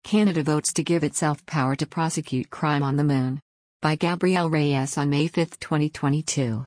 Canada votes to give itself power to prosecute crime on the Moon. By Gabrielle Reyes on May 5, 2022.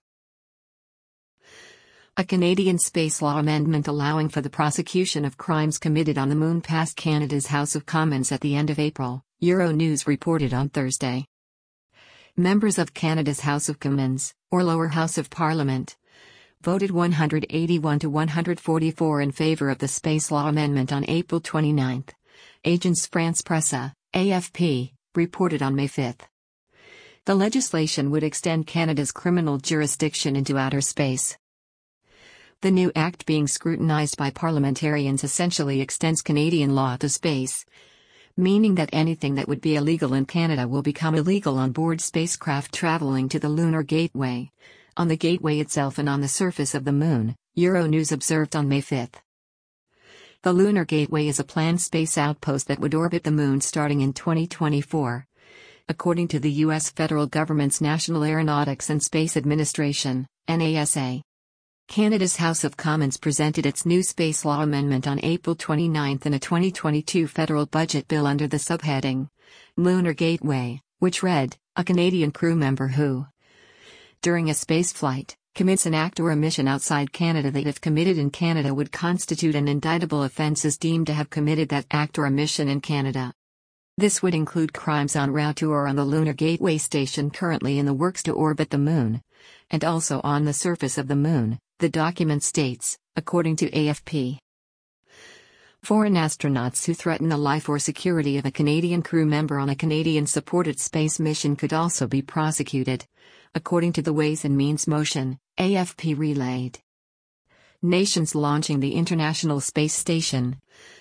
A Canadian space law amendment allowing for the prosecution of crimes committed on the Moon passed Canada's House of Commons at the end of April, Euronews reported on Thursday. Members of Canada's House of Commons, or lower house of Parliament, voted 181 to 144 in favour of the space law amendment on April 29. Agence France-Presse, AFP, reported on May 5. The legislation would extend Canada's criminal jurisdiction into outer space. The new act being scrutinised by parliamentarians essentially extends Canadian law to space, meaning that anything that would be illegal in Canada will become illegal on board spacecraft travelling to the Lunar Gateway, on the gateway itself and on the surface of the Moon, Euronews observed on May 5. The Lunar Gateway is a planned space outpost that would orbit the Moon starting in 2024, according to the U.S. federal government's National Aeronautics and Space Administration, NASA. Canada's House of Commons presented its new space law amendment on April 29 in a 2022 federal budget bill under the subheading, Lunar Gateway, which read, a Canadian crew member who, during a spaceflight, commits an act or omission outside Canada that if committed in Canada would constitute an indictable offence is deemed to have committed that act or omission in Canada. This would include crimes en route to or on the Lunar Gateway station currently in the works to orbit the Moon, and also on the surface of the Moon, the document states, according to AFP. Foreign astronauts who threaten the life or security of a Canadian crew member on a Canadian-supported space mission could also be prosecuted, according to the Ways and Means motion, AFP relayed. Nations launching the International Space Station,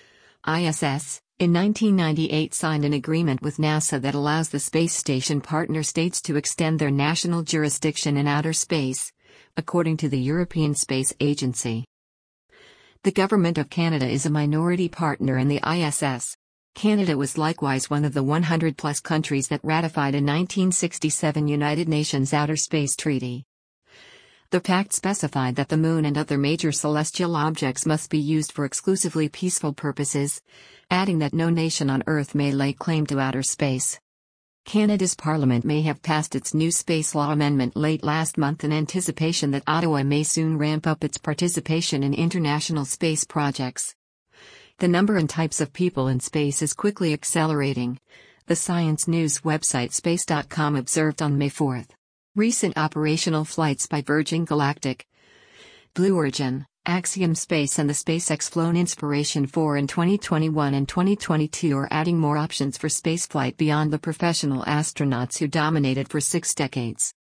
ISS, in 1998 signed an agreement with NASA that allows the space station partner states to extend their national jurisdiction in outer space, according to the European Space Agency. The Government of Canada is a minority partner in the ISS. Canada was likewise one of the 100-plus countries that ratified a 1967 United Nations Outer Space Treaty. The pact specified that the Moon and other major celestial objects must be used for exclusively peaceful purposes, adding that no nation on Earth may lay claim to outer space. Canada's Parliament may have passed its new space law amendment late last month in anticipation that Ottawa may soon ramp up its participation in international space projects. The number and types of people in space is quickly accelerating, the science news website Space.com observed on May 4. Recent operational flights by Virgin Galactic, Blue Origin, Axiom Space and the SpaceX flown Inspiration 4 in 2021 and 2022 are adding more options for spaceflight beyond the professional astronauts who dominated for 6 decades.